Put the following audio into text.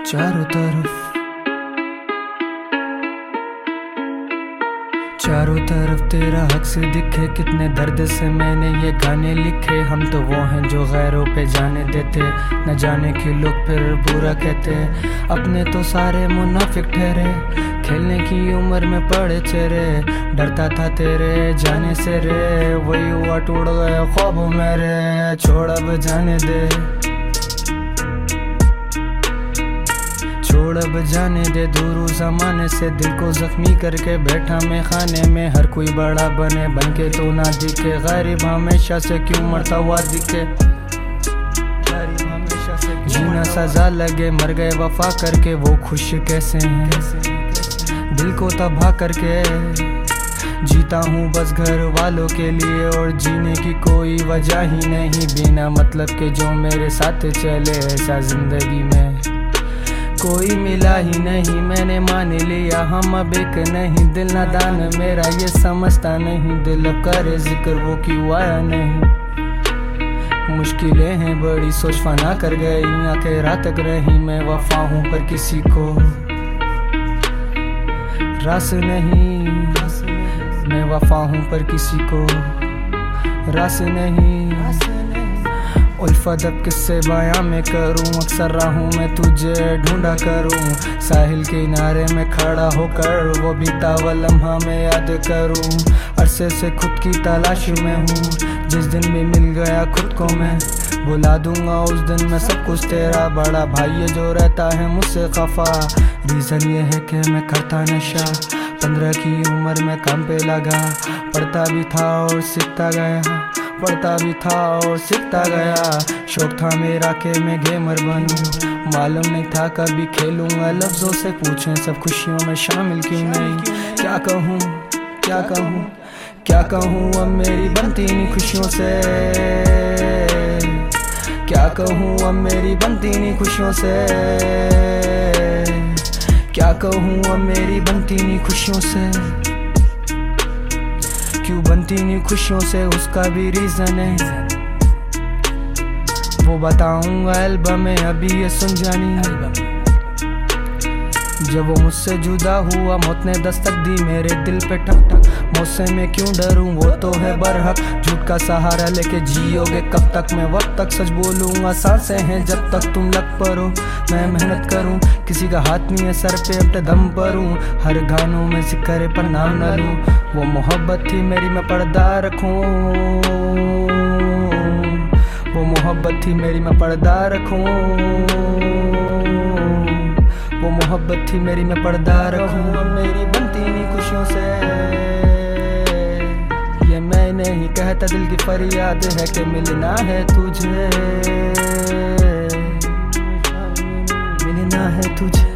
चारों तरफ तेरा हक से दिखे, कितने दर्द से मैंने ये गाने लिखे। हम तो वो हैं जो गैरों पे जाने देते, न जाने कि लोग फिर बुरा कहते। अपने तो सारे मुनाफिक ठहरे, खेलने की उम्र में पड़े चेहरे। डरता था तेरे जाने से रे, वही हुआ टूट गया ख्वाब मेरे। छोड़ अब जाने दे, छोड़ अब जाने दे, दूर ज़माने से दिल को जख्मी करके बैठा मैं खाने में। हर कोई बड़ा बने बन के तो ना दिखे, गरीब हमेशा से क्यों मरता हुआ दिखे। जीना सजा लगे, मर गए वफा करके, वो खुश कैसे हैं दिल को तबाह करके। जीता हूँ बस घर वालों के लिए, और जीने की कोई वजह ही नहीं। बिना मतलब के जो मेरे साथ चले, ऐसा जिंदगी में कोई मिला ही नहीं। मैंने मान लिया हम अब एक नहीं, दिल नादान मेरा ये समझता नहीं। दिल अब करे जिक्र वो क्यों आया नहीं। मुश्किलें हैं बड़ी सोच फना कर गई, आंखें रात तक रही। मैं वफा हूँ पर किसी को रास नहीं, मैं वफा हूँ पर किसी को रास नहीं। उल्फत अब किससे बयां में करूं, अक्सर राहों में तुझे ढूंढा करूं। साहिल के किनारे में खड़ा होकर वो बीता हुआ लम्हा मैं याद करूं। अरसे से खुद की तलाश में हूँ, जिस दिन भी मिल गया खुद को मैं भुला दूंगा उस दिन मैं सब कुछ तेरा। बड़ा भाई है जो रहता है मुझसे खफा, रीज़न ये है कि मैं करता नशा। 15 की उम्र में काम पे लगा, पढ़ता भी था और सीखता गया, पढ़ता भी था और सीखता गया। शौक था मेरा कि मैं गेमर बनूं, मालूम नहीं था कभी खेलूंगा। लफ्जों से पूछें सब खुशियों में शामिल क्यों नहीं। क्या कहूँ क्या कहूँ क्या कहूँ अब मेरी बनती नहीं खुशियों से। क्या कहूँ अब मेरी बनती नहीं खुशियों से। क्या कहूँ अब मेरी बनती नहीं खुशियों से। क्यों बनती नहीं खुशियों से उसका भी रीजन है, वो बताऊंगा एल्बम में। अभी ये सुन जानी, जब वो मुझसे जुदा हुआ मौत ने दस्तक दी मेरे दिल पे ठक ठक। मौत से मैं क्यों डरूं, वो तो है बरहक। झूठ का सहारा लेके जियोगे कब तक, मैं वक्त तक सच बोलूंगा। सांसें हैं जब तक तुम लग पड़ो, मैं मेहनत करूं। किसी का हाथ नहीं है सर पे अपने दम पर हूं, हर गानों में जिक्र पर नाम न लूं। वो मोहब्बत थी मेरी मैं पर्दा रखूं, वो मोहब्बत थी मेरी मैं पर्दा रखूं। वो मोहब्बत थी मेरी मैं पर्दा रखूं। अब मेरी बनती नहीं खुशियों से, ये मैं नहीं कहता दिल की फरियाद है कि मिलना है तुझे, मिलना है तुझे।